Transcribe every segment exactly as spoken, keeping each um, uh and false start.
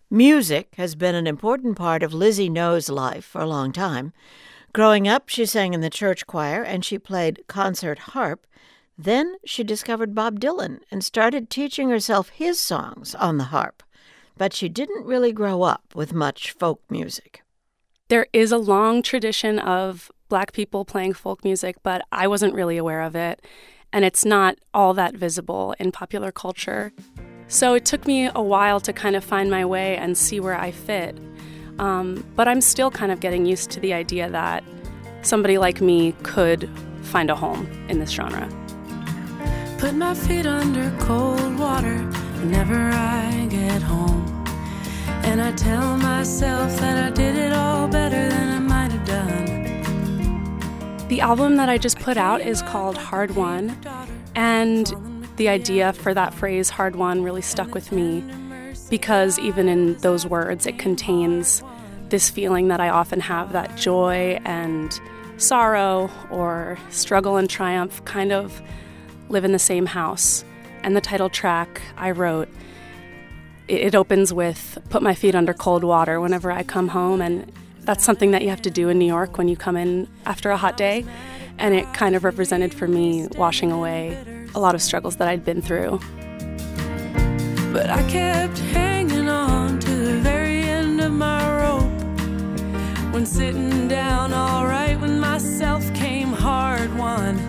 Music has been an important part of Lizzie No's life for a long time. Growing up, she sang in the church choir and she played concert harp. Then she discovered Bob Dylan and started teaching herself his songs on the harp. But she didn't really grow up with much folk music. There is a long tradition of Black people playing folk music, but I wasn't really aware of it. And it's not all that visible in popular culture. So it took me a while to kind of find my way and see where I fit. Um, but I'm still kind of getting used to the idea that somebody like me could find a home in this genre. Put my feet under cold water whenever I get home. And I tell myself that I did it all better than I might have done. The album that I just put out is called Hard Won. And the idea for that phrase, hard won, really stuck with me because even in those words, it contains this feeling that I often have, that joy and sorrow or struggle and triumph kind of live in the same house. And the title track I wrote, it opens with, put my feet under cold water whenever I come home. And that's something that you have to do in New York when you come in after a hot day. And it kind of represented for me washing away a lot of struggles that I'd been through. But I kept hanging on to the very end of my rope. When sitting down all right, when myself came hard won.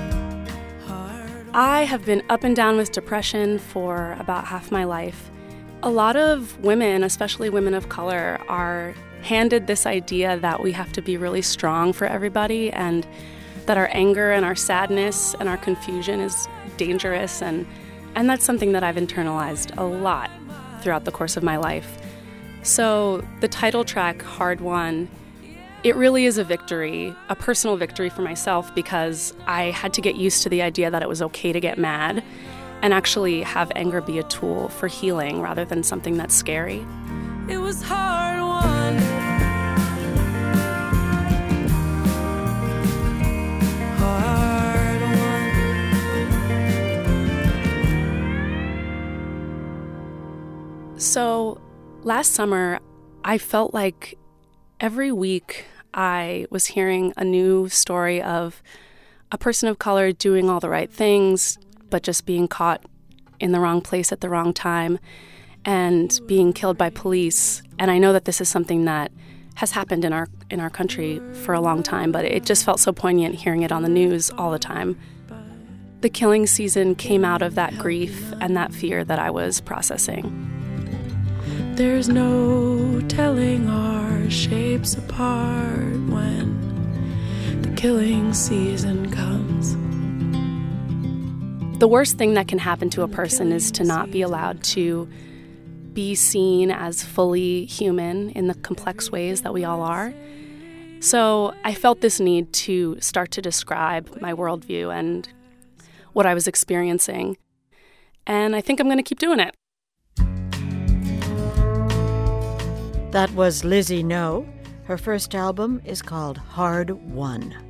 I have been up and down with depression for about half my life. A lot of women, especially women of color, are handed this idea that we have to be really strong for everybody and that our anger and our sadness and our confusion is dangerous, and, and that's something that I've internalized a lot throughout the course of my life. So the title track, Hard Won, it really is a victory, a personal victory for myself, because I had to get used to the idea that it was okay to get mad and actually have anger be a tool for healing rather than something that's scary. It was hard won. Hard won. So last summer, I felt like every week I was hearing a new story of a person of color doing all the right things, but just being caught in the wrong place at the wrong time and being killed by police. And I know that this is something that has happened in our in our country for a long time, but it just felt so poignant hearing it on the news all the time. The killing season came out of that grief and that fear that I was processing. There's no telling our shapes apart when the killing season comes. The worst thing that can happen to a person is to not be allowed to be seen as fully human in the complex ways that we all are. So I felt this need to start to describe my worldview and what I was experiencing. And I think I'm going to keep doing it. That was Lizzie No. Her first album is called Hard Won.